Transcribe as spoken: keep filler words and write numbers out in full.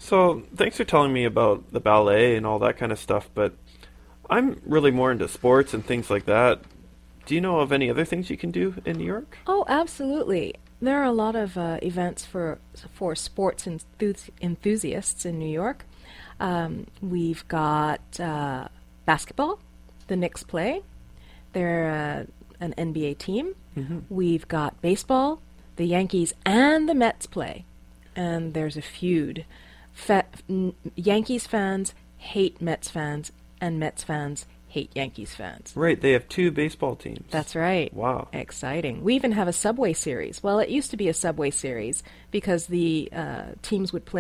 So, thanks for telling me about the ballet and all that kind of stuff, but I'm really more into sports and things like that. Do you know of any other things you can do in New York? Oh, absolutely. There are a lot of uh, events for for sports enthusi- enthusiasts in New York. Um, we've got uh, basketball. The Knicks play. They're uh, an N B A team. Mm-hmm. We've got baseball. The Yankees and the Mets play. And there's a feud. Fa- n- Yankees fans hate Mets fans, and Mets fans hate Yankees fans. Right, they have two baseball teams. That's right. Wow. Exciting. We even have a Subway series. Well, it used to be a Subway series because the uh, teams would play